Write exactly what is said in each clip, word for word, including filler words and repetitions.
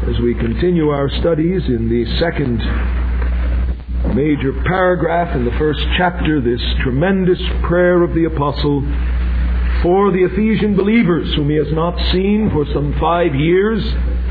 as we continue our studies in the second major paragraph in the first chapter, this tremendous prayer of the Apostle for the Ephesian believers whom he has not seen for some five years,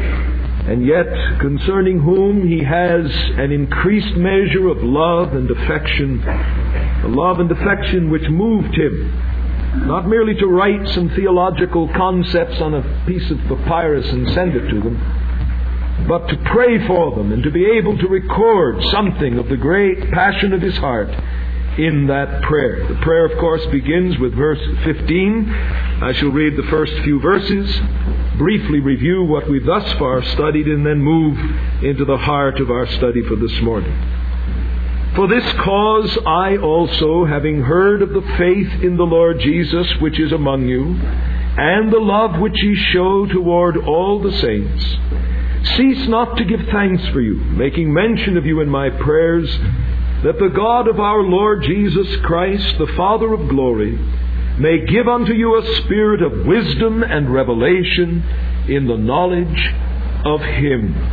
and yet concerning whom he has an increased measure of love and affection, a love and affection which moved him not merely to write some theological concepts on a piece of papyrus and send it to them, but to pray for them and to be able to record something of the great passion of his heart in that prayer. The prayer, of course, begins with verse fifteen. I shall read the first few verses, briefly review what we've thus far studied, and then move into the heart of our study for this morning. For this cause I also, having heard of the faith in the Lord Jesus which is among you, and the love which ye show toward all the saints, cease not to give thanks for you, making mention of you in my prayers, that the God of our Lord Jesus Christ, the Father of glory, may give unto you a spirit of wisdom and revelation in the knowledge of Him.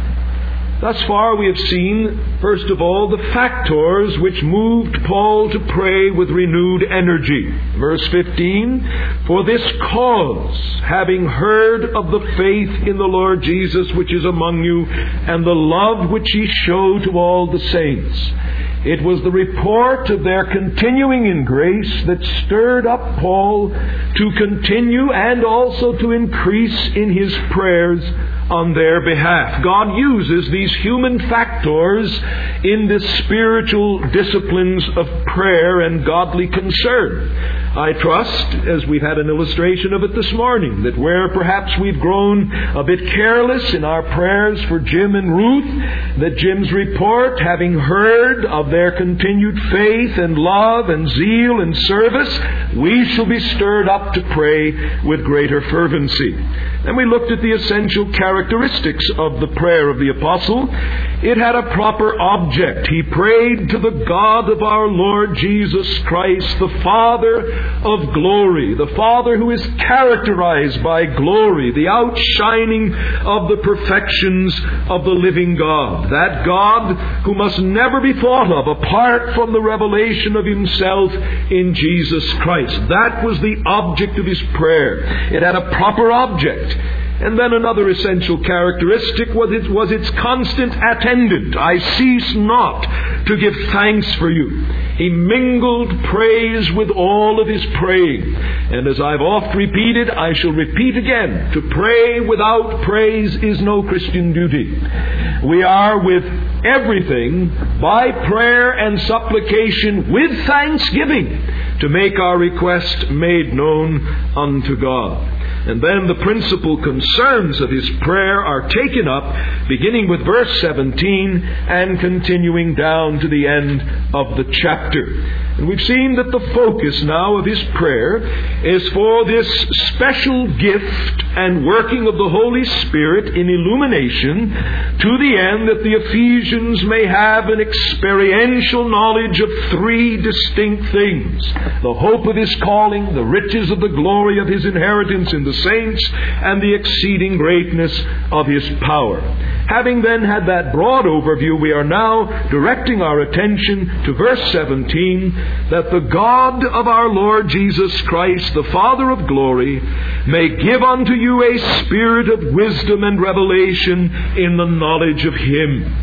Thus far we have seen, first of all, the factors which moved Paul to pray with renewed energy. Verse fifteen, for this cause, having heard of the faith in the Lord Jesus which is among you, and the love which ye show to all the saints. It was the report of their continuing in grace that stirred up Paul to continue and also to increase in his prayers on their behalf. God uses these human factors in the spiritual disciplines of prayer and godly concern. I trust, as we've had an illustration of it this morning, that where perhaps we've grown a bit careless in our prayers for Jim and Ruth, that Jim's report, having heard of their continued faith and love and zeal and service, we shall be stirred up to pray with greater fervency. And we looked at the essential characteristics of the prayer of the Apostle. It had a proper object. He prayed to the God of our Lord Jesus Christ, the Father of glory, the Father who is characterized by glory, the outshining of the perfections of the living God. That God who must never be thought of apart from the revelation of Himself in Jesus Christ. That was the object of his prayer. It had a proper object. And then another essential characteristic was its, was its constant attendant. I cease not to give thanks for you. He mingled praise with all of his praying. And as I've oft repeated, I shall repeat again, to pray without praise is no Christian duty. We are with everything by prayer and supplication with thanksgiving to make our request made known unto God. And then the principal concerns of his prayer are taken up, beginning with verse seventeen and continuing down to the end of the chapter. And we've seen that the focus now of his prayer is for this special gift and working of the Holy Spirit in illumination, to the end that the Ephesians may have an experiential knowledge of three distinct things: the hope of his calling, the riches of the glory of his inheritance in the saints, and the exceeding greatness of his power. Having then had that broad overview, we are now directing our attention to verse seventeen, that the God of our Lord Jesus Christ, the Father of glory, may give unto you a spirit of wisdom and revelation in the knowledge of Him.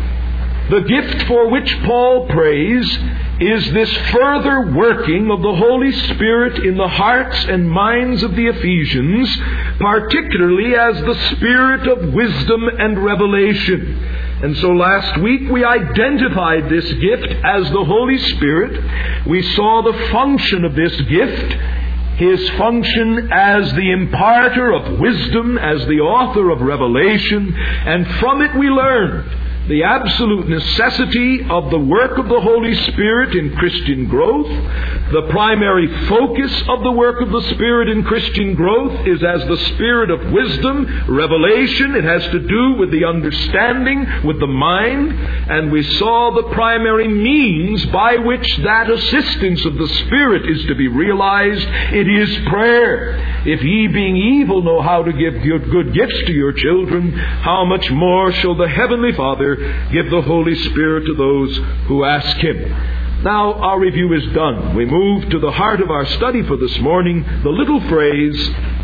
The gift for which Paul prays is this further working of the Holy Spirit in the hearts and minds of the Ephesians, particularly as the spirit of wisdom and revelation. And so last week we identified this gift as the Holy Spirit. We saw the function of this gift, His function as the imparter of wisdom, as the author of revelation, and from it we learned the absolute necessity of the work of the Holy Spirit in Christian growth. The primary focus of the work of the Spirit in Christian growth is as the Spirit of wisdom, revelation. It has to do with the understanding, with the mind. And we saw the primary means by which that assistance of the Spirit is to be realized. It is prayer. If ye, being evil, know how to give good, good gifts to your children, how much more shall the Heavenly Father give the Holy Spirit to those who ask Him. Now our review is done. We move to the heart of our study for this morning, the little phrase,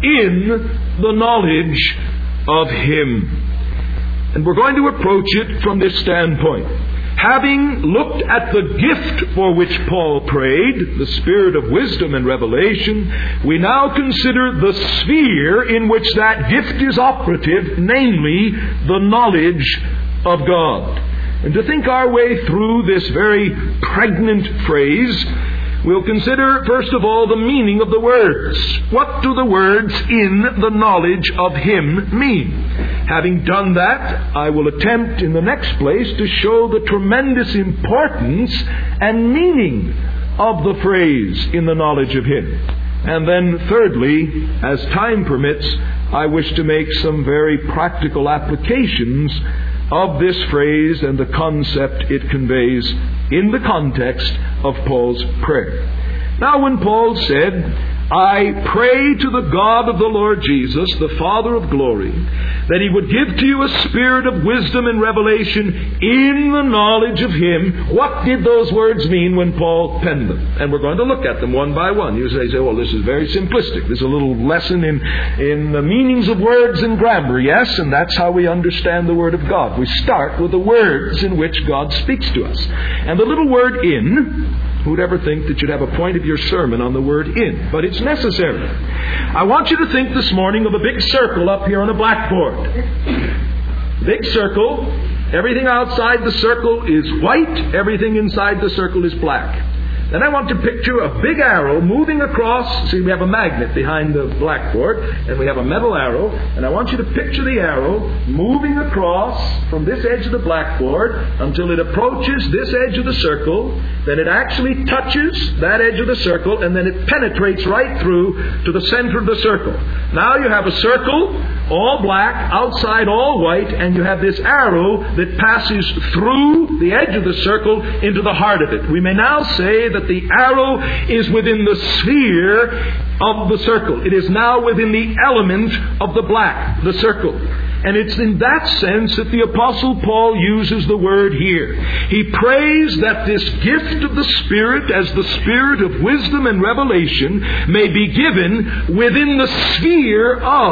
in the knowledge of Him. And we're going to approach it from this standpoint. Having looked at the gift for which Paul prayed, the spirit of wisdom and revelation, we now consider the sphere in which that gift is operative, namely the knowledge of God. And to think our way through this very pregnant phrase, we'll consider, first of all, the meaning of the words. What do the words "in the knowledge of Him" mean? Having done that, I will attempt in the next place to show the tremendous importance and meaning of the phrase "in the knowledge of Him." And then thirdly, as time permits, I wish to make some very practical applications of this phrase and the concept it conveys in the context of Paul's prayer. Now, when Paul said, "I pray to the God of the Lord Jesus, the Father of glory, that He would give to you a spirit of wisdom and revelation in the knowledge of Him," what did those words mean when Paul penned them? And we're going to look at them one by one. You say, say well, this is very simplistic. This is a little lesson in, in the meanings of words and grammar. Yes, and that's how we understand the Word of God. We start with the words in which God speaks to us. And the little word "in," who'd ever think that you'd have a point of your sermon on the word "in"? But it's necessary. I want you to think this morning of a big circle up here on a blackboard. Big circle. Everything outside the circle is white. Everything inside the circle is black. Then I want to picture a big arrow moving across. See, we have a magnet behind the blackboard, and we have a metal arrow. And I want you to picture the arrow moving across from this edge of the blackboard until it approaches this edge of the circle. Then it actually touches that edge of the circle, and then it penetrates right through to the center of the circle. Now you have a circle, all black, outside all white, and you have this arrow that passes through the edge of the circle into the heart of it. We may now say that the arrow is within the sphere of the circle. It is now within the element of the black, the circle. And it's in that sense that the Apostle Paul uses the word here. He prays that this gift of the Spirit, as the Spirit of wisdom and revelation, may be given within the sphere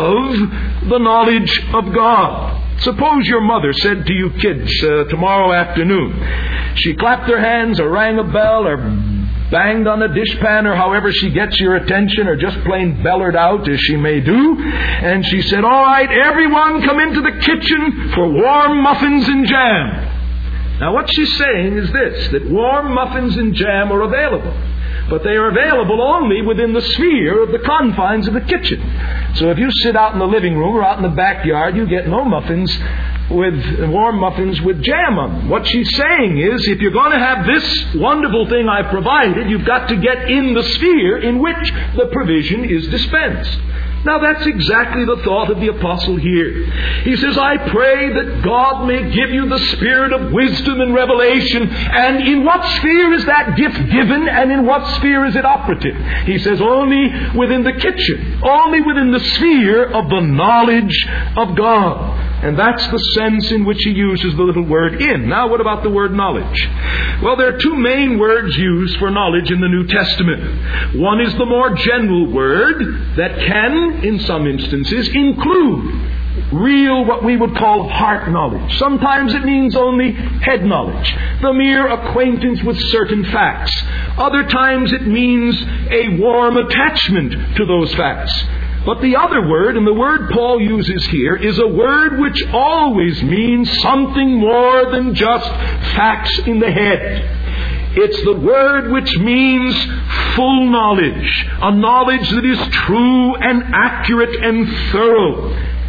of the knowledge of God. Suppose your mother said to you kids uh, tomorrow afternoon, she clapped her hands or rang a bell or banged on a dishpan or however she gets your attention, or just plain bellered out as she may do, and she said, "All right, everyone come into the kitchen for warm muffins and jam." Now what she's saying is this, that warm muffins and jam are available. But they are available only within the sphere of the confines of the kitchen. So if you sit out in the living room or out in the backyard, you get no muffins with warm muffins with jam on them. What she's saying is, if you're going to have this wonderful thing I've provided, you've got to get in the sphere in which the provision is dispensed. Now that's exactly the thought of the apostle here. He says, "I pray that God may give you the spirit of wisdom and revelation." And in what sphere is that gift given, and in what sphere is it operative? He says, only within the kitchen, only within the sphere of the knowledge of God. And that's the sense in which he uses the little word "in." Now, what about the word "knowledge"? Well, there are two main words used for knowledge in the New Testament. One is the more general word that can, in some instances, include real, what we would call heart knowledge. Sometimes it means only head knowledge, the mere acquaintance with certain facts. Other times it means a warm attachment to those facts. But the other word, and the word Paul uses here, is a word which always means something more than just facts in the head. It's the word which means full knowledge, a knowledge that is true and accurate and thorough.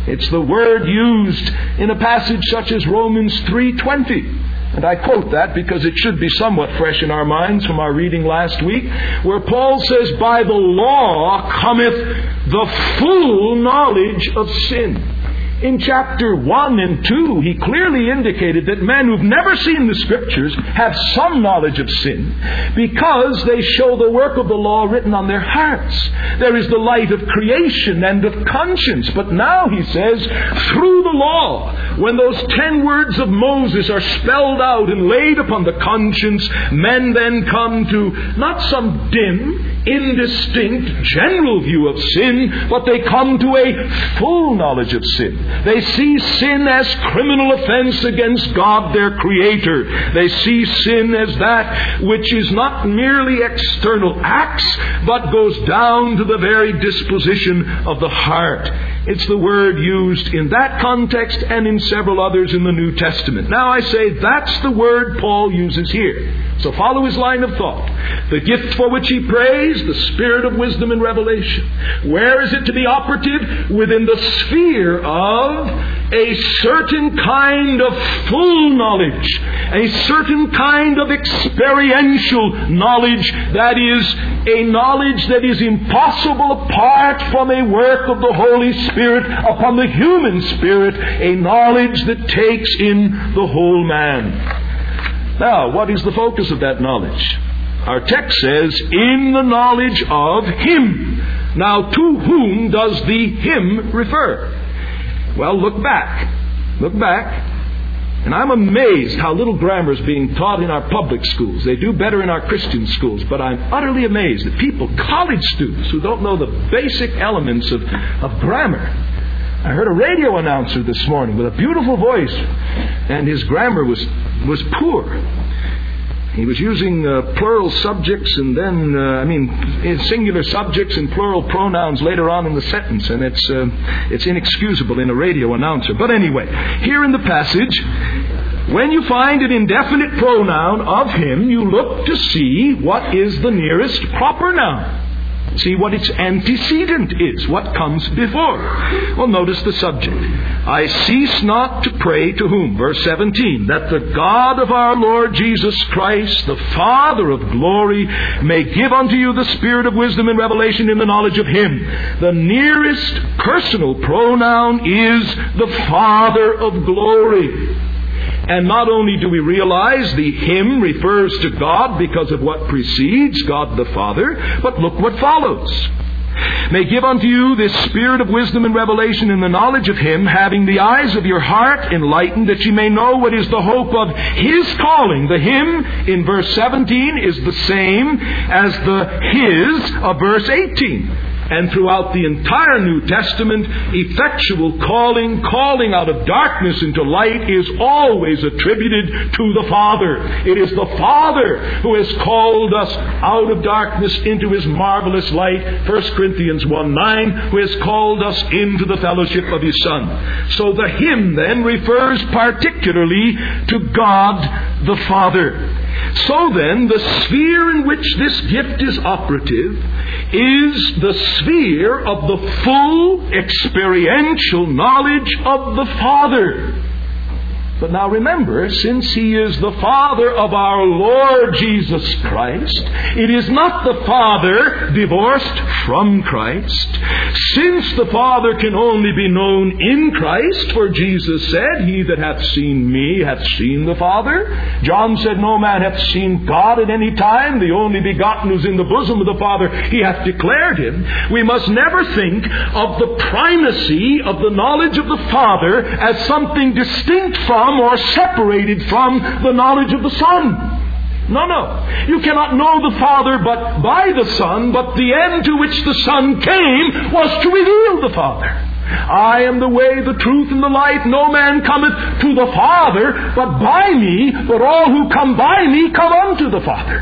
It's the word used in a passage such as Romans three twenty. And I quote that because it should be somewhat fresh in our minds from our reading last week, where Paul says, "By the law cometh the full knowledge of sin." In chapter one and two, he clearly indicated that men who've never seen the Scriptures have some knowledge of sin because they show the work of the law written on their hearts. There is the light of creation and of conscience. But now, he says, through the law, when those ten words of Moses are spelled out and laid upon the conscience, men then come to not some dim, indistinct, general view of sin, but they come to a full knowledge of sin. They see sin as criminal offense against God, their Creator. They see sin as that which is not merely external acts, but goes down to the very disposition of the heart. It's the word used in that context and in several others in the New Testament. Now I say that's the word Paul uses here. So follow his line of thought. The gift for which he prays, the spirit of wisdom and revelation. Where is it to be operative? Within the sphere of a certain kind of full knowledge, a certain kind of experiential knowledge, that is a knowledge that is impossible apart from a work of the Holy Spirit upon the human spirit, a knowledge that takes in the whole man. Now, what is the focus of that knowledge? Our text says, in the knowledge of Him. Now, to whom does the Him refer? Well, look back. Look back. And I'm amazed how little grammar is being taught in our public schools. They do better in our Christian schools. But I'm utterly amazed that people, college students, who don't know the basic elements of, of grammar. I heard a radio announcer this morning with a beautiful voice, and his grammar was, was poor. He was using uh, plural subjects and then, uh, I mean, singular subjects and plural pronouns later on in the sentence, and it's uh, it's inexcusable in a radio announcer. But anyway, here in the passage, when you find an indefinite pronoun of Him, you look to see what is the nearest proper noun. See what its antecedent is, what comes before. Well, notice the subject. I cease not to pray to whom? Verse seventeen. That the God of our Lord Jesus Christ, the Father of glory, may give unto you the spirit of wisdom and revelation in the knowledge of Him. The nearest personal pronoun is the Father of glory. And not only do we realize the Him refers to God because of what precedes, God the Father, but look what follows. May give unto you this spirit of wisdom and revelation in the knowledge of Him, having the eyes of your heart enlightened, that ye may know what is the hope of His calling. The Him in verse seventeen is the same as the His of verse eighteen. And throughout the entire New Testament, effectual calling, calling out of darkness into light, is always attributed to the Father. It is the Father who has called us out of darkness into His marvelous light, First Corinthians one nine, who has called us into the fellowship of His Son. So the Him then refers particularly to God the Father. So then, the sphere in which this gift is operative is the sphere of the full experiential knowledge of the Father. But now remember, since He is the Father of our Lord Jesus Christ, it is not the Father divorced from Christ. Since the Father can only be known in Christ, for Jesus said, He that hath seen me hath seen the Father. John said, no man hath seen God at any time. The only begotten who's in the bosom of the Father, He hath declared Him. We must never think of the primacy of the knowledge of the Father as something distinct from or separated from the knowledge of the Son. No, no. You cannot know the Father but by the Son, but the end to which the Son came was to reveal the Father. I am the way, the truth, and the life. No man cometh to the Father but by me, but all who come by me come unto the Father.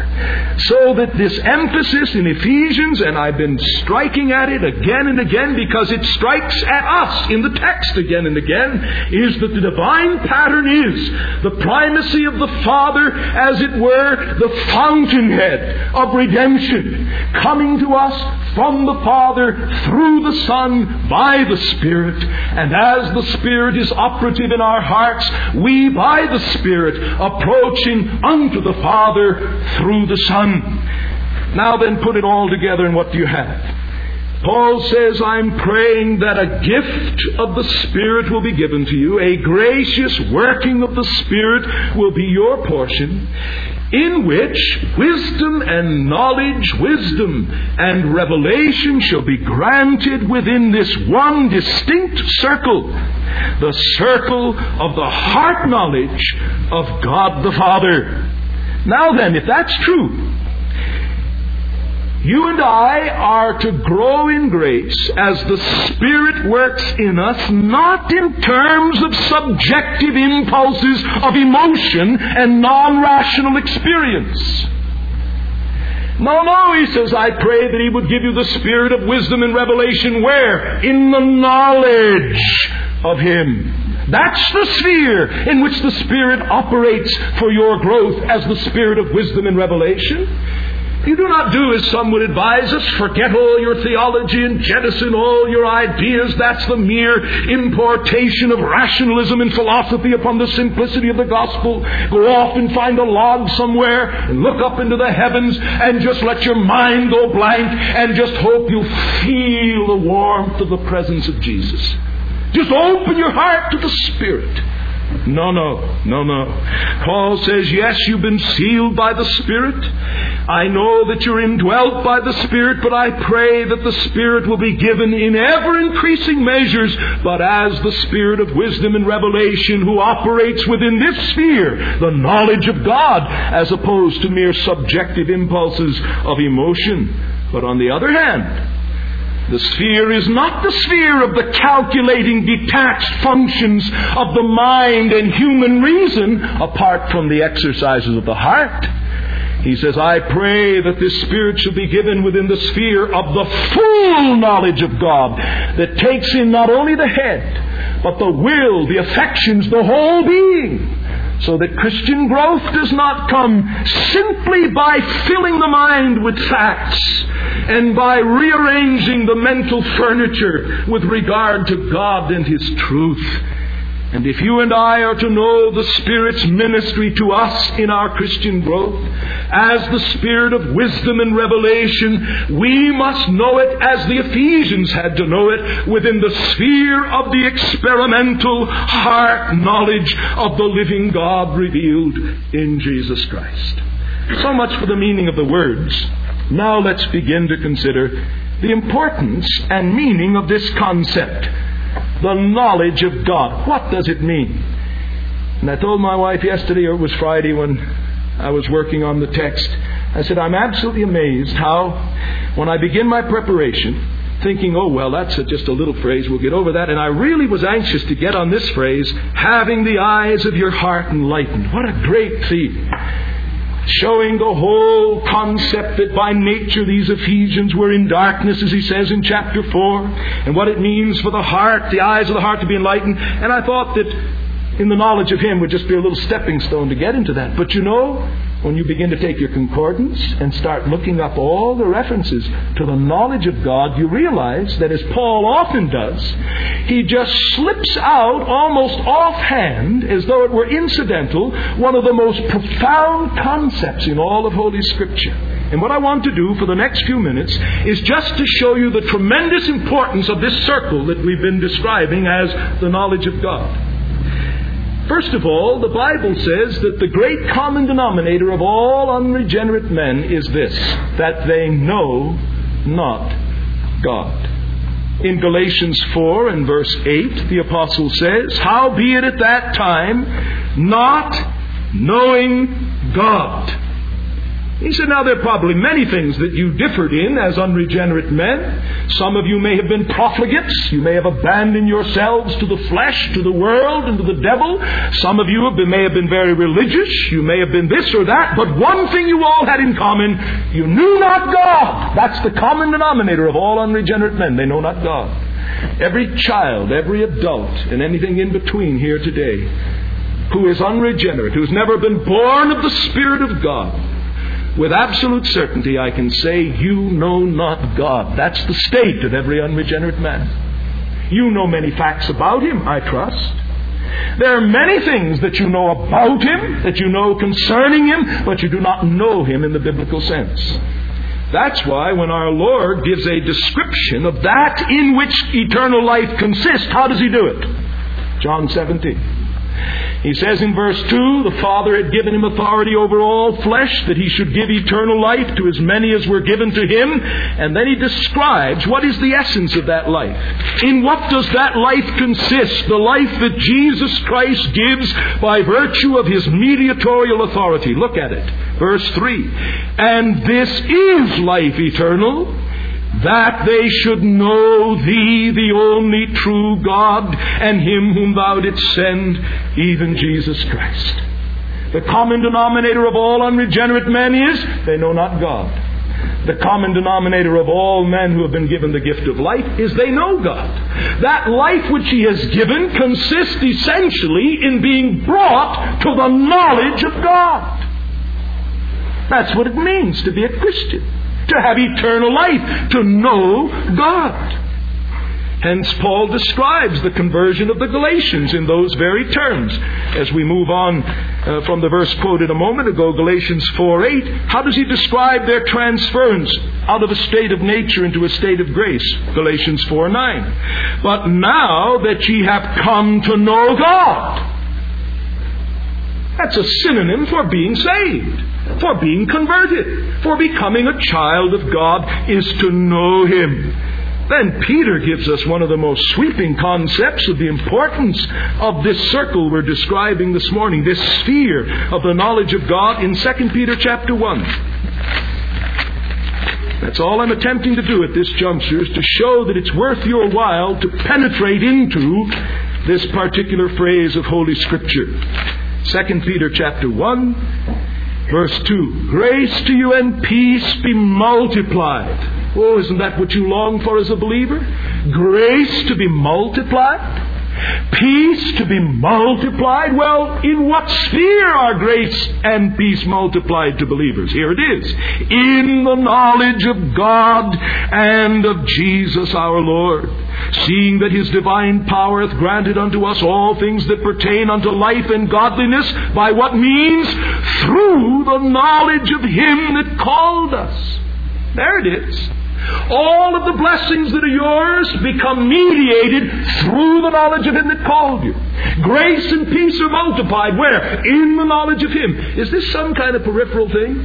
So that this emphasis in Ephesians, and I've been striking at it again and again because it strikes at us in the text again and again, is that the divine pattern is the primacy of the Father, as it were, the fountainhead of redemption, coming to us from the Father through the Son by the Spirit. And as the Spirit is operative in our hearts, we by the Spirit approaching unto the Father through the Son. Now then, put it all together, and what do you have? Paul says, I'm praying that a gift of the Spirit will be given to you. A gracious working of the Spirit will be your portion, in which wisdom and knowledge, wisdom and revelation shall be granted within this one distinct circle, the circle of the heart knowledge of God the Father. Now then, if that's true, you and I are to grow in grace as the Spirit works in us, not in terms of subjective impulses of emotion and non-rational experience. No, no, he says, I pray that He would give you the spirit of wisdom and revelation. Where? In the knowledge of Him. That's the sphere in which the Spirit operates for your growth as the spirit of wisdom and revelation. You do not do as some would advise us, forget all your theology and jettison all your ideas. That's the mere importation of rationalism and philosophy upon the simplicity of the gospel. Go off and find a log somewhere and look up into the heavens and just let your mind go blank and just hope you'll feel the warmth of the presence of Jesus. Just open your heart to the Spirit. No, no, no, no. Paul says, yes, you've been sealed by the Spirit. I know that you're indwelt by the Spirit, but I pray that the Spirit will be given in ever-increasing measures, but as the Spirit of wisdom and revelation who operates within this sphere, the knowledge of God, as opposed to mere subjective impulses of emotion. But on the other hand, the sphere is not the sphere of the calculating, detached functions of the mind and human reason apart from the exercises of the heart. He says, I pray that this Spirit shall be given within the sphere of the full knowledge of God that takes in not only the head, but the will, the affections, the whole being. So that Christian growth does not come simply by filling the mind with facts and by rearranging the mental furniture with regard to God and His truth. And if you and I are to know the Spirit's ministry to us in our Christian growth as the Spirit of wisdom and revelation, we must know it as the Ephesians had to know it, within the sphere of the experimental heart knowledge of the living God revealed in Jesus Christ. So much for the meaning of the words. Now let's begin to consider the importance and meaning of this concept. The knowledge of God. What does it mean? And I told my wife yesterday, or it was Friday when I was working on the text, I said, I'm absolutely amazed how, when I begin my preparation, thinking, oh, well, that's a, just a little phrase, we'll get over that. And I really was anxious to get on this phrase, having the eyes of your heart enlightened. What a great theme. Showing the whole concept that by nature these Ephesians were in darkness, as he says in chapter four, and what it means for the heart, the eyes of the heart to be enlightened. And I thought that in the knowledge of Him would just be a little stepping stone to get into that. But you know, when you begin to take your concordance and start looking up all the references to the knowledge of God, you realize that, as Paul often does, he just slips out almost offhand, as though it were incidental, one of the most profound concepts in all of Holy Scripture. And what I want to do for the next few minutes is just to show you the tremendous importance of this circle that we've been describing as the knowledge of God. First of all, the Bible says that the great common denominator of all unregenerate men is this, that they know not God. In Galatians four and verse eight, the Apostle says, howbeit at that time, not knowing God. He said, now there are probably many things that you differed in as unregenerate men. Some of you may have been profligates. You may have abandoned yourselves to the flesh, to the world, and to the devil. Some of you have been, may have been very religious. You may have been this or that. But one thing you all had in common, you knew not God. That's the common denominator of all unregenerate men. They know not God. Every child, every adult, and anything in between here today, who is unregenerate, who has never been born of the Spirit of God, with absolute certainty, I can say, you know not God. That's the state of every unregenerate man. You know many facts about Him, I trust. There are many things that you know about Him, that you know concerning Him, but you do not know Him in the biblical sense. That's why when our Lord gives a description of that in which eternal life consists, how does He do it? John seventeen. He says in verse two, the Father had given Him authority over all flesh, that He should give eternal life to as many as were given to Him. And then He describes what is the essence of that life. In what does that life consist? The life that Jesus Christ gives by virtue of His mediatorial authority. Look at it. Verse three. And this is life eternal, that they should know Thee, the only true God, and Him whom Thou didst send, even Jesus Christ. The common denominator of all unregenerate men is, they know not God. The common denominator of all men who have been given the gift of life is they know God. That life which He has given consists essentially in being brought to the knowledge of God. That's what it means to be a Christian. To have eternal life, to know God. Hence Paul describes the conversion of the Galatians in those very terms. As we move on uh, from the verse quoted a moment ago, Galatians four eight, how does he describe their transference out of a state of nature into a state of grace? Galatians four nine. But now that ye have come to know God. That's a synonym for being saved, for being converted, for becoming a child of God is to know Him. Then Peter gives us one of the most sweeping concepts of the importance of this circle we're describing this morning, this sphere of the knowledge of God in Second Peter chapter one. That's all I'm attempting to do at this juncture, is to show that it's worth your while to penetrate into this particular phrase of Holy Scripture. Second Peter chapter one, verse two. Grace to you and peace be multiplied. Oh, isn't that what you long for as a believer? Grace to be multiplied? Peace to be multiplied? Well, in what sphere are grace and peace multiplied to believers? Here it is. In the knowledge of God and of Jesus our Lord, seeing that His divine power hath granted unto us all things that pertain unto life and godliness. By what means? Through the knowledge of Him that called us. There it is. All of the blessings that are yours become mediated through the knowledge of Him that called you. Grace and peace are multiplied. Where? In the knowledge of Him. Is this some kind of peripheral thing?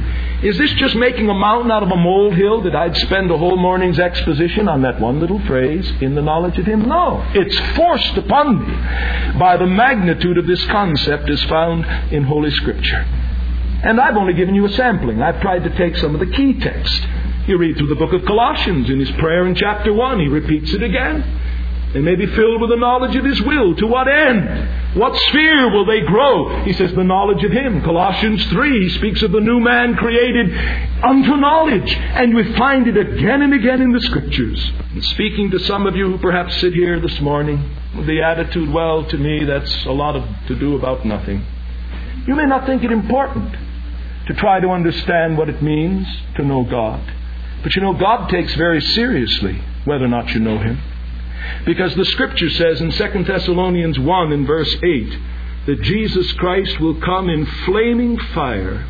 Is this just making a mountain out of a molehill that I'd spend a whole morning's exposition on that one little phrase, in the knowledge of Him? No. It's forced upon me by the magnitude of this concept as found in Holy Scripture. And I've only given you a sampling. I've tried to take some of the key text. You read through the book of Colossians in his prayer in chapter one. He repeats it again. They may be filled with the knowledge of His will. To what end? What sphere will they grow? He says the knowledge of Him. Colossians three, he speaks of the new man created unto knowledge. And we find it again and again in the Scriptures. And speaking to some of you who perhaps sit here this morning with the attitude, well, to me that's a lot of to do about nothing. You may not think it important to try to understand what it means to know God. But you know, God takes very seriously whether or not you know Him. Because the Scripture says in Second Thessalonians one in verse eight that Jesus Christ will come in flaming fire,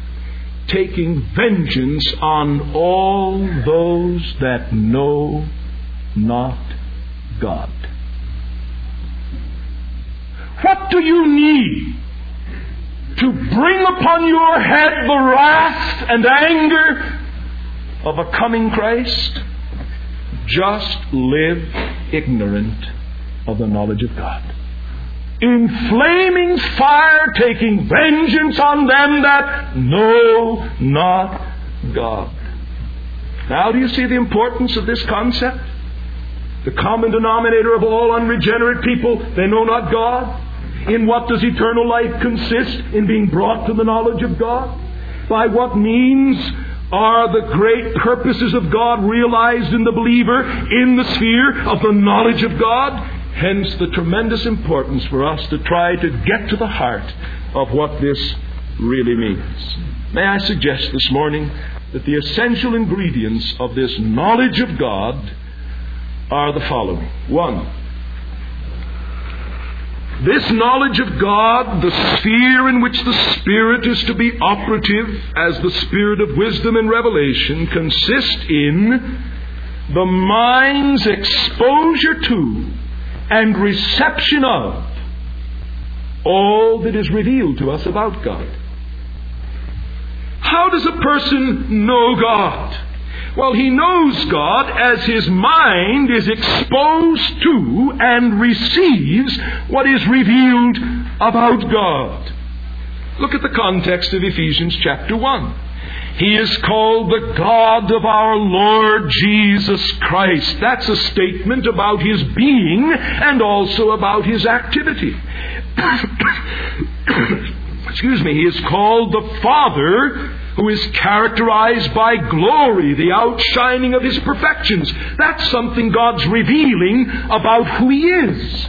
taking vengeance on all those that know not God. What do you need to bring upon your head the wrath and anger of a coming Christ? Just live ignorant of the knowledge of God. In flaming fire, taking vengeance on them that know not God. Now, do you see the importance of this concept? The common denominator of all unregenerate people, they know not God. In what does eternal life consist? In being brought to the knowledge of God. By what means are the great purposes of God realized in the believer in the sphere of the knowledge of God? Hence the tremendous importance for us to try to get to the heart of what this really means. May I suggest this morning that the essential ingredients of this knowledge of God are the following. One, This knowledge of God, the sphere in which the Spirit is to be operative as the Spirit of wisdom and revelation, consists in the mind's exposure to and reception of all that is revealed to us about God. How does a person know God? Well, he knows God as his mind is exposed to and receives what is revealed about God. Look at the context of Ephesians chapter one. He is called the God of our Lord Jesus Christ. That's a statement about His being and also about His activity. Excuse me. He is called the Father, who is characterized by glory, the outshining of His perfections. That's something God's revealing about who He is.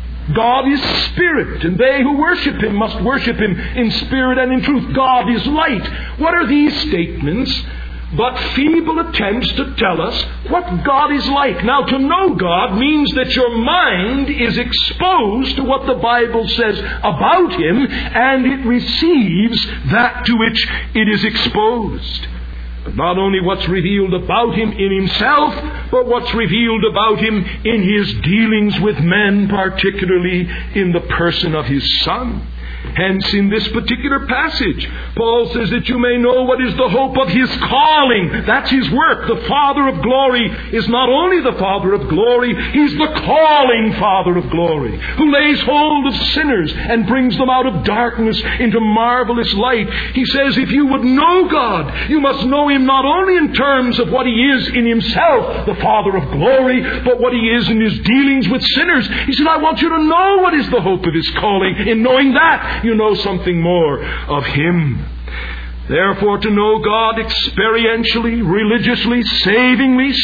God is Spirit, and they who worship Him must worship Him in spirit and in truth. God is light. What are these statements but feeble attempts to tell us what God is like? Now, to know God means that your mind is exposed to what the Bible says about Him, and it receives that to which it is exposed. But not only what's revealed about Him in Himself, but what's revealed about Him in His dealings with men, particularly in the person of His Son. Hence, in this particular passage, Paul says that you may know what is the hope of His calling. That's His work. The Father of glory is not only the Father of glory, He's the calling Father of glory, who lays hold of sinners and brings them out of darkness into marvelous light. He says if you would know God, you must know Him not only in terms of what He is in Himself, the Father of glory, but what He is in His dealings with sinners. He said, I want you to know what is the hope of His calling. In knowing that, you know something more of Him. Therefore, to know God experientially, religiously, savingly,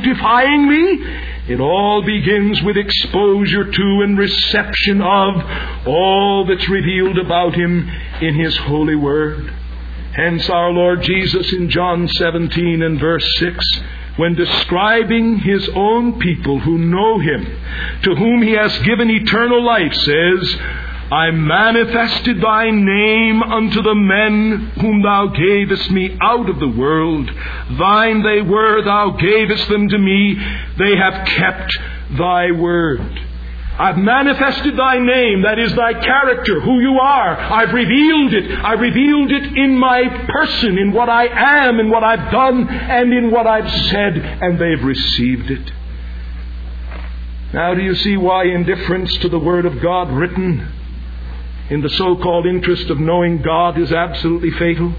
sanctifyingly, it all begins with exposure to and reception of all that's revealed about Him in His holy Word. Hence our Lord Jesus in John seventeen and verse six, when describing His own people who know Him, to whom He has given eternal life, says, I manifested Thy name unto the men whom Thou gavest me out of the world. Thine they were, Thou gavest them to me. They have kept Thy word. I've manifested Thy name, that is Thy character, who You are. I've revealed it. I've revealed it in my person, in what I am, in what I've done, and in what I've said, and they've received it. Now, do you see why indifference to the Word of God written in the so-called interest of knowing God is absolutely fatal?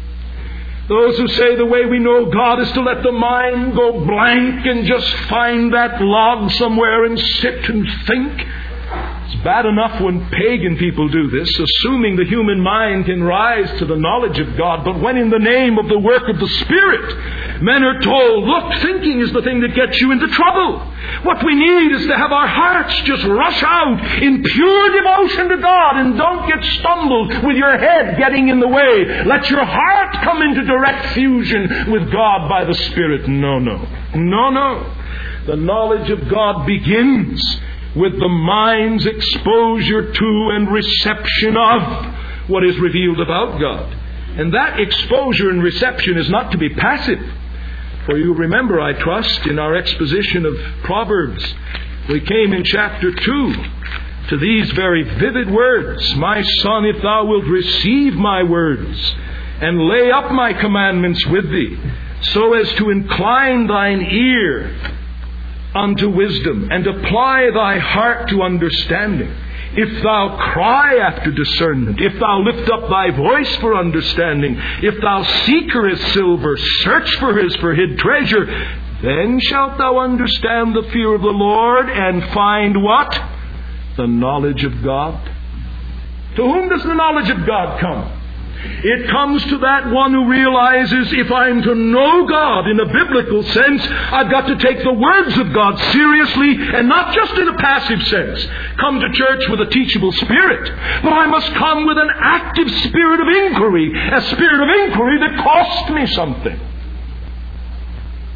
Those who say the way we know God is to let the mind go blank and just find that log somewhere and sit and think. It's bad enough when pagan people do this, assuming the human mind can rise to the knowledge of God. But when in the name of the work of the Spirit, men are told, look, thinking is the thing that gets you into trouble. What we need is to have our hearts just rush out in pure devotion to God, and don't get stumbled with your head getting in the way. Let your heart come into direct fusion with God by the Spirit. No, no. No, no. The knowledge of God begins with the mind's exposure to and reception of what is revealed about God. And that exposure and reception is not to be passive. For you remember, I trust, in our exposition of Proverbs, we came in chapter two to these very vivid words. My son, if thou wilt receive my words and lay up my commandments with thee, so as to incline thine ear unto wisdom, and apply thy heart to understanding. If thou cry after discernment, if thou lift up thy voice for understanding, if thou seek her as silver, search for her as for hid treasure, then shalt thou understand the fear of the Lord, and find what? The knowledge of God. To whom does the knowledge of God come? It comes to that one who realizes, if I'm to know God in a biblical sense, I've got to take the words of God seriously, and not just in a passive sense. Come to church with a teachable spirit, but I must come with an active spirit of inquiry, a spirit of inquiry that costs me something.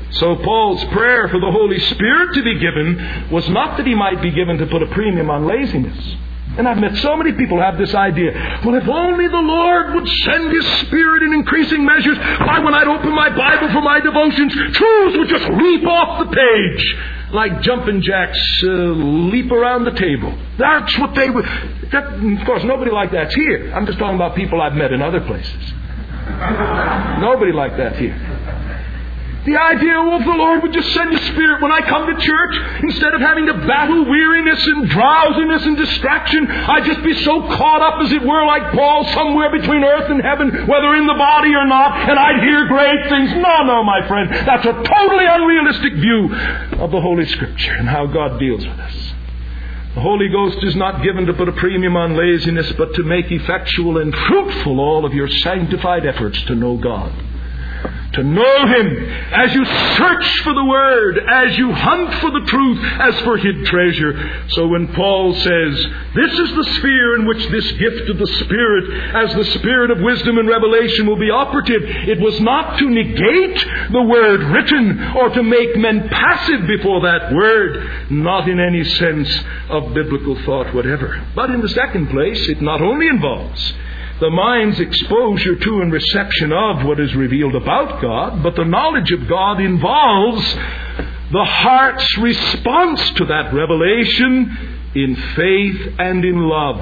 So Paul's prayer for the Holy Spirit to be given was not that he might be given to put a premium on laziness. And I've met so many people who have this idea, well, if only the Lord would send His Spirit in increasing measures, why, when I'd open my Bible for my devotions, truths would just leap off the page like jumping jacks uh, leap around the table. That's what they would... That, of course, nobody like that's here. I'm just talking about people I've met in other places. Nobody like that here. The idea, well, if the Lord would just send His Spirit when I come to church, instead of having to battle weariness and drowsiness and distraction, I'd just be so caught up, as it were, like Paul, somewhere between earth and heaven, whether in the body or not, and I'd hear great things. No, no, my friend. That's a totally unrealistic view of the Holy Scripture and how God deals with us. The Holy Ghost is not given to put a premium on laziness, but to make effectual and fruitful all of your sanctified efforts to know God. To know Him as you search for the Word, as you hunt for the truth, as for hid treasure. So when Paul says, this is the sphere in which this gift of the Spirit, as the Spirit of wisdom and revelation, will be operative, it was not to negate the Word written or to make men passive before that Word, not in any sense of biblical thought whatever. But in the second place, it not only involves the mind's exposure to and reception of what is revealed about God, but the knowledge of God involves the heart's response to that revelation in faith and in love.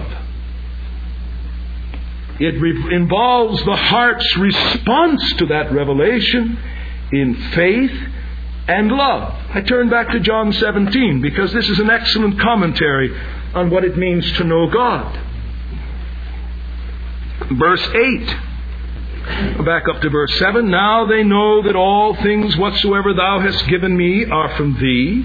It re- involves the heart's response to that revelation in faith and love. I turn back to John seventeen because this is an excellent commentary on what it means to know God. Verse eight. Back up to verse seven. Now they know that all things whatsoever Thou hast given me are from Thee,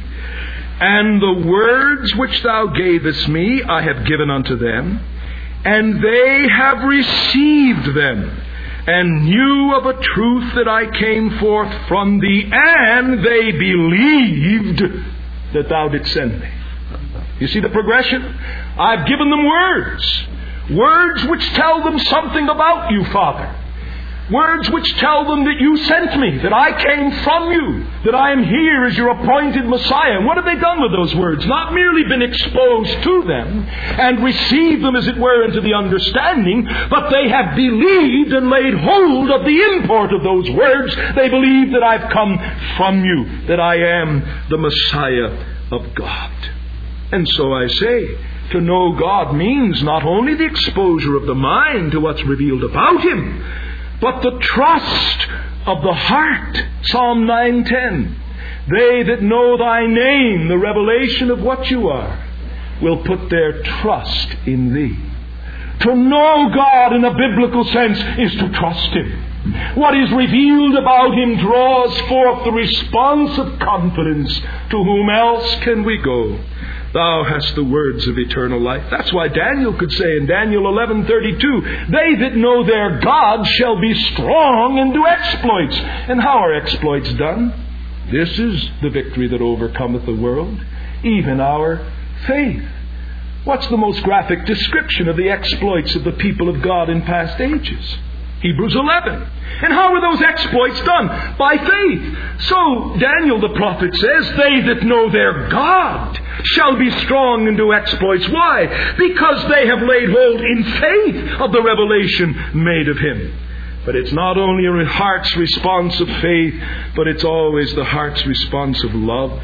and the words which Thou gavest me I have given unto them, and they have received them, and knew of a truth that I came forth from Thee, and they believed that Thou didst send me. You see the progression? I've given them words. Words which tell them something about You, Father. Words which tell them that You sent me, that I came from You, that I am here as Your appointed Messiah. And what have they done with those words? Not merely been exposed to them and received them, as it were, into the understanding, but they have believed and laid hold of the import of those words. They believe that I've come from You, that I am the Messiah of God. And so I say, to know God means not only the exposure of the mind to what's revealed about Him, but the trust of the heart. Psalm nine ten. They that know Thy name, the revelation of what You are, will put their trust in Thee. To know God in a biblical sense is to trust Him. What is revealed about Him draws forth the response of confidence. To whom else can we go? Thou hast the words of eternal life. That's why Daniel could say in Daniel eleven thirty-two, they that know their God shall be strong and do exploits. And how are exploits done? This is the victory that overcometh the world, even our faith. What's the most graphic description of the exploits of the people of God in past ages? Hebrews eleven. And how were those exploits done? By faith. So Daniel the prophet says, they that know their God shall be strong and do exploits. Why? Because they have laid hold in faith of the revelation made of Him. But it's not only a heart's response of faith, but it's always the heart's response of love.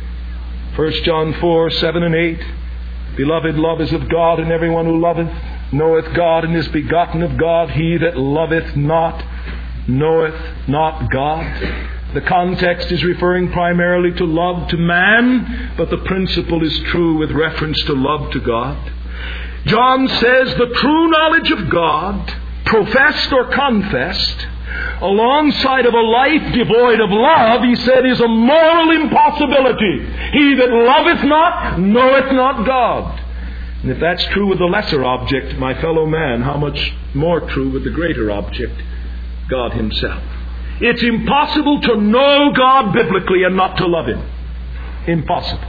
First John four, seven and eight. Beloved, love is of God, and everyone who loveth knoweth God, and is begotten of God. He that loveth not knoweth not God. The context is referring primarily to love to man, but the principle is true with reference to love to God. John says the true knowledge of God, professed or confessed, alongside of a life devoid of love, he said, is a moral impossibility. He that loveth not knoweth not God. And if that's true with the lesser object, my fellow man, how much more true with the greater object, God Himself. It's impossible to know God biblically and not to love Him. Impossible.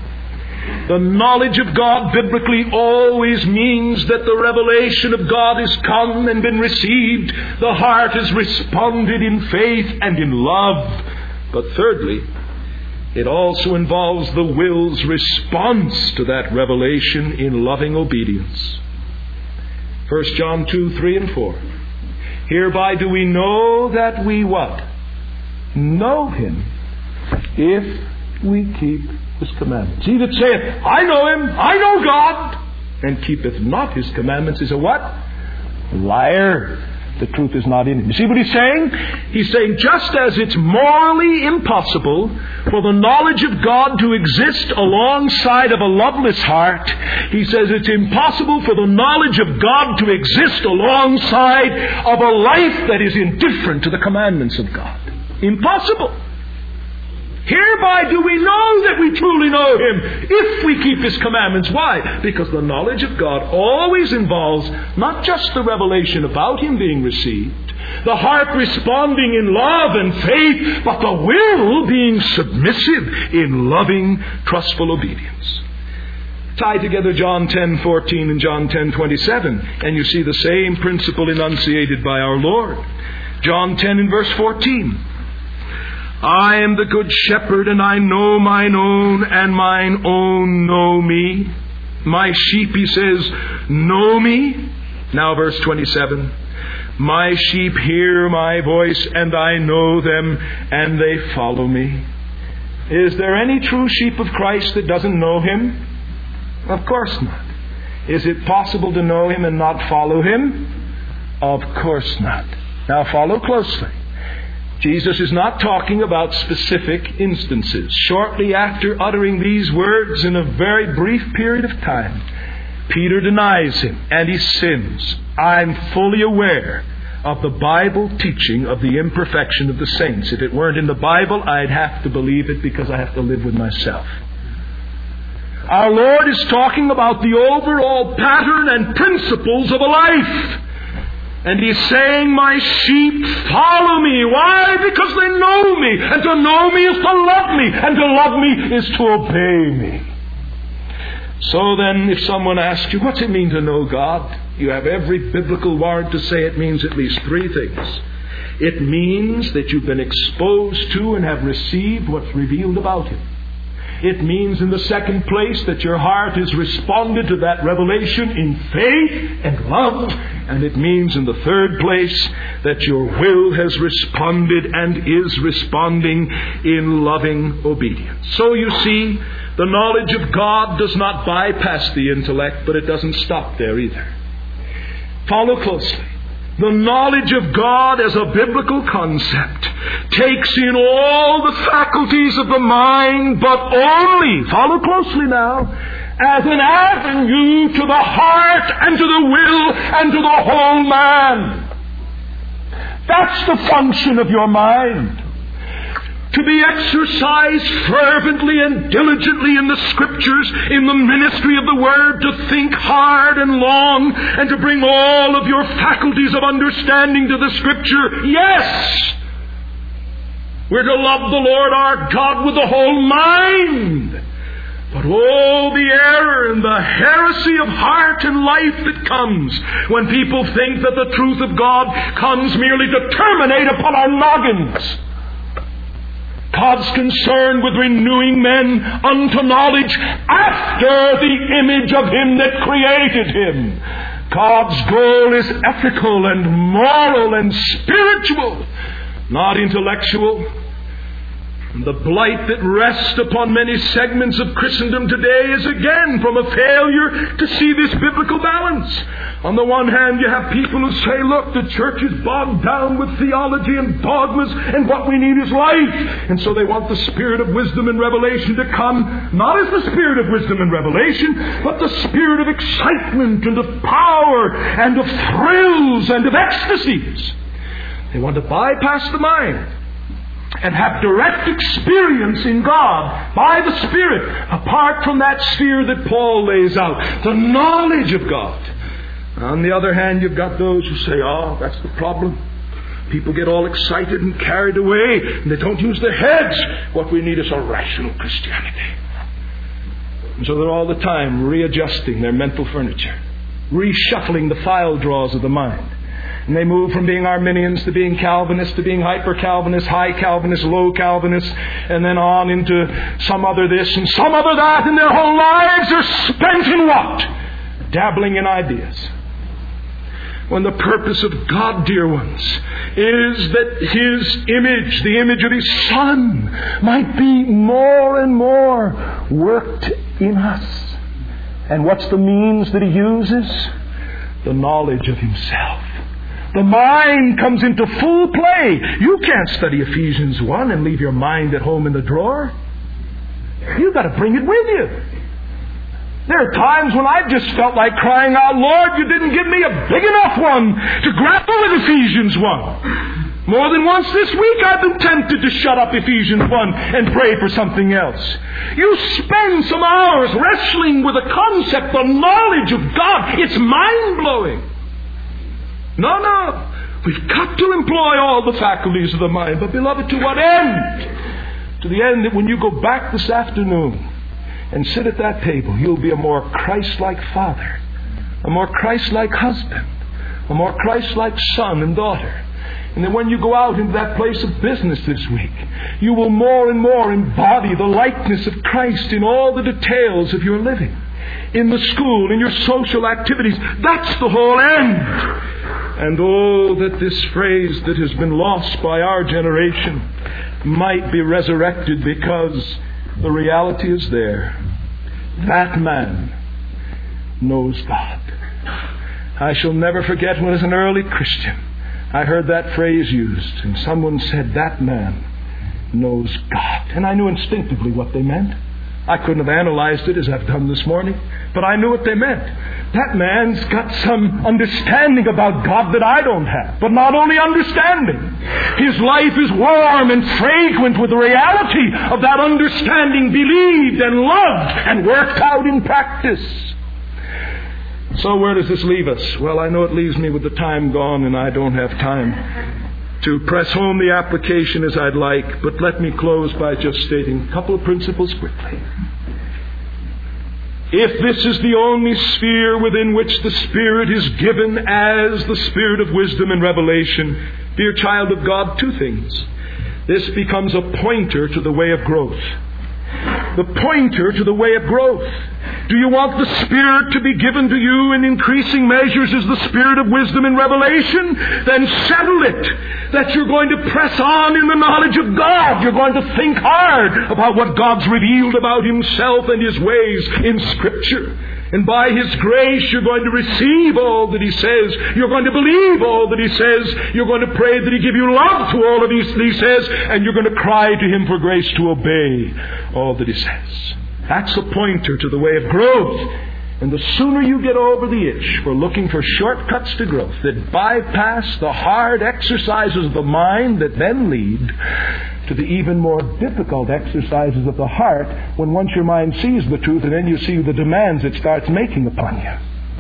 The knowledge of God biblically always means that the revelation of God has come and been received. The heart has responded in faith and in love. But thirdly, it also involves the will's response to that revelation in loving obedience. First John two, three and four. Hereby do we know that we what? Know Him, if we keep His commandments. He that saith, I know Him, I know God, and keepeth not His commandments is a what? Liar. The truth is not in him. You see what he's saying? He's saying just as it's morally impossible for the knowledge of God to exist alongside of a loveless heart, he says it's impossible for the knowledge of God to exist alongside of a life that is indifferent to the commandments of God. Impossible. Hereby do we know that we truly know Him, if we keep His commandments. Why? Because the knowledge of God always involves not just the revelation about Him being received, the heart responding in love and faith, but the will being submissive in loving, trustful obedience. Tie together John ten fourteen and John ten twenty-seven, and you see the same principle enunciated by our Lord. John ten and verse fourteen. I am the good shepherd, and I know mine own, and mine own know me. My sheep, he says, know me. Now verse twenty-seven. My sheep hear my voice, and I know them, and they follow me. Is there any true sheep of Christ that doesn't know Him? Of course not. Is it possible to know Him and not follow Him? Of course not. Now follow closely. Jesus is not talking about specific instances. Shortly after uttering these words in a very brief period of time, Peter denies Him and he sins. I'm fully aware of the Bible teaching of the imperfection of the saints. If it weren't in the Bible, I'd have to believe it because I have to live with myself. Our Lord is talking about the overall pattern and principles of a life. And He's saying, my sheep follow me. Why? Because they know me. And to know me is to love me. And to love me is to obey me. So then, if someone asks you, what's it mean to know God? You have every biblical warrant to say it means at least three things. It means that you've been exposed to and have received what's revealed about Him. It means, in the second place, that your heart has responded to that revelation in faith and love. And it means, in the third place, that your will has responded and is responding in loving obedience. So you see, the knowledge of God does not bypass the intellect, but it doesn't stop there either. Follow closely. The knowledge of God as a biblical concept takes in all the faculties of the mind, but only, follow closely now, as an avenue to the heart and to the will and to the whole man. That's the function of your mind. To be exercised fervently and diligently in the Scriptures, in the ministry of the Word, to think hard and long, and to bring all of your faculties of understanding to the Scripture. Yes! We're to love the Lord our God with the whole mind. But oh, the error and the heresy of heart and life that comes when people think that the truth of God comes merely to terminate upon our noggins. God's concerned with renewing men unto knowledge after the image of Him that created him. God's goal is ethical and moral and spiritual, not intellectual. And the blight that rests upon many segments of Christendom today is again from a failure to see this biblical balance. On the one hand, you have people who say, look, the church is bogged down with theology and dogmas, and what we need is life. And so they want the spirit of wisdom and revelation to come, not as the spirit of wisdom and revelation, but the spirit of excitement and of power and of thrills and of ecstasies. They want to bypass the mind and have direct experience in God by the Spirit, apart from that sphere that Paul lays out, the knowledge of God. On the other hand, you've got those who say, oh, that's the problem. People get all excited and carried away, and they don't use their heads. What we need is a rational Christianity. And so they're all the time readjusting their mental furniture, reshuffling the file drawers of the mind. And they move from being Arminians to being Calvinists to being hyper-Calvinists, high Calvinists, low Calvinists, and then on into some other this and some other that, and their whole lives are spent in what? Dabbling in ideas. When the purpose of God, dear ones, is that His image, the image of His Son, might be more and more worked in us. And what's the means that He uses? The knowledge of Himself. The mind comes into full play. You can't study Ephesians one and leave your mind at home in the drawer. You've got to bring it with you. There are times when I've just felt like crying out, Lord, you didn't give me a big enough one to grapple with Ephesians one. More than once this week I've been tempted to shut up Ephesians one and pray for something else. You spend some hours wrestling with a concept, the knowledge of God. It's mind-blowing. No, no. We've got to employ all the faculties of the mind. But beloved, to what end? To the end that when you go back this afternoon and sit at that table, you'll be a more Christ-like father, a more Christ-like husband, a more Christ-like son and daughter. And then when you go out into that place of business this week, you will more and more embody the likeness of Christ in all the details of your living. In the school, in your social activities. That's the whole end. And oh, that this phrase that has been lost by our generation might be resurrected, because the reality is there. That man knows God. I shall never forget when as an early Christian I heard that phrase used, and someone said, that man knows God. And I knew instinctively what they meant. I couldn't have analyzed it as I've done this morning, but I knew what they meant. That man's got some understanding about God that I don't have. But not only understanding. His life is warm and fragrant with the reality of that understanding, believed and loved and worked out in practice. So where does this leave us? Well, I know it leaves me with the time gone, and I don't have time to press home the application as I'd like. But let me close by just stating a couple of principles quickly. If this is the only sphere within which the Spirit is given as the Spirit of wisdom and revelation, dear child of God, two things. This becomes a pointer to the way of growth. The pointer to the way of growth. Do you want the Spirit to be given to you in increasing measures as the Spirit of wisdom and revelation? Then settle it that you're going to press on in the knowledge of God. You're going to think hard about what God's revealed about Himself and His ways in Scripture. And by His grace, you're going to receive all that He says. You're going to believe all that He says. You're going to pray that He give you love to all of He says. And you're going to cry to Him for grace to obey all that He says. That's the pointer to the way of growth. And the sooner you get over the itch for looking for shortcuts to growth that bypass the hard exercises of the mind that then lead to the even more difficult exercises of the heart, when once your mind sees the truth and then you see the demands it starts making upon you.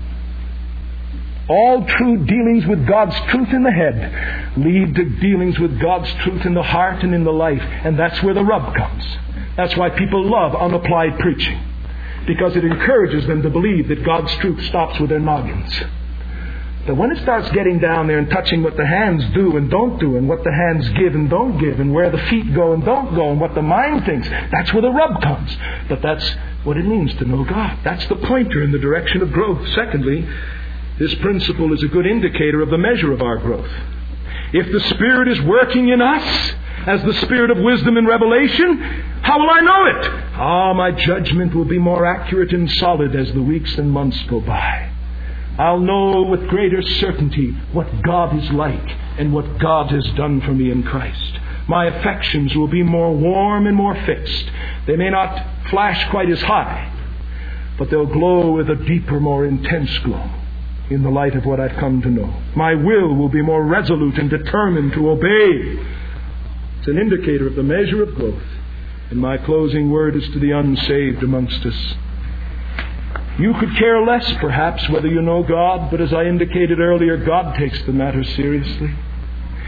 All true dealings with God's truth in the head lead to dealings with God's truth in the heart and in the life. And that's where the rub comes. That's why people love unapplied preaching. Because it encourages them to believe that God's truth stops with their noggins. But when it starts getting down there and touching what the hands do and don't do, and what the hands give and don't give, and where the feet go and don't go, and what the mind thinks, that's where the rub comes. But that's what it means to know God. That's the pointer in the direction of growth. Secondly, this principle is a good indicator of the measure of our growth. If the Spirit is working in us as the Spirit of wisdom and revelation, how will I know it? Ah, my judgment will be more accurate and solid as the weeks and months go by. I'll know with greater certainty what God is like and what God has done for me in Christ. My affections will be more warm and more fixed. They may not flash quite as high, but they'll glow with a deeper, more intense glow in the light of what I've come to know. My will will be more resolute and determined to obey. It's an indicator of the measure of growth. And my closing word is to the unsaved amongst us. You could care less, perhaps, whether you know God, but as I indicated earlier, God takes the matter seriously.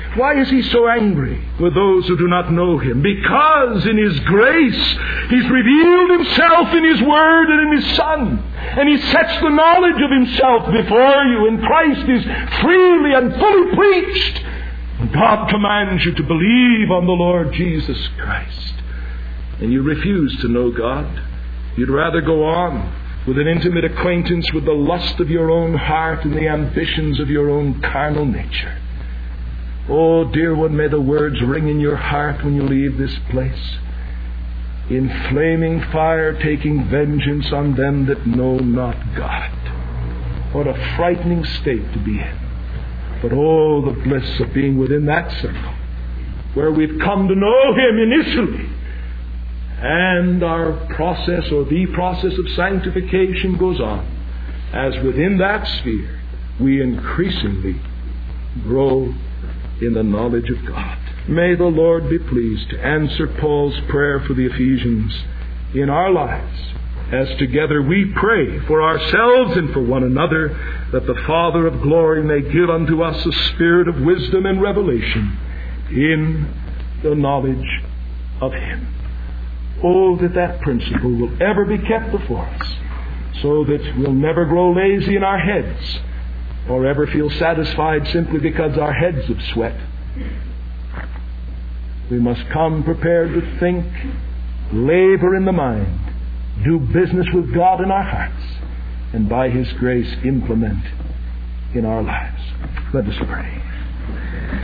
Why is He so angry with those who do not know Him? Because in His grace He's revealed Himself in His Word and in His Son. And He sets the knowledge of Himself before you, and Christ is freely and fully preached. And God commands you to believe on the Lord Jesus Christ. And you refuse to know God. You'd rather go on with an intimate acquaintance with the lust of your own heart and the ambitions of your own carnal nature. Oh, dear one, may the words ring in your heart when you leave this place. In flaming fire taking vengeance on them that know not God. What a frightening state to be in. But oh, the bliss of being within that circle where we've come to know Him initially. And our process, or the process of sanctification, goes on as within that sphere we increasingly grow in the knowledge of God. May the Lord be pleased to answer Paul's prayer for the Ephesians in our lives, as together we pray for ourselves and for one another, that the Father of glory may give unto us a spirit of wisdom and revelation in the knowledge of Him. Oh, that that principle will ever be kept before us, so that we'll never grow lazy in our heads, or ever feel satisfied simply because our heads have sweat. We must come prepared to think, labor in the mind, do business with God in our hearts, and by His grace implement in our lives. Let us pray.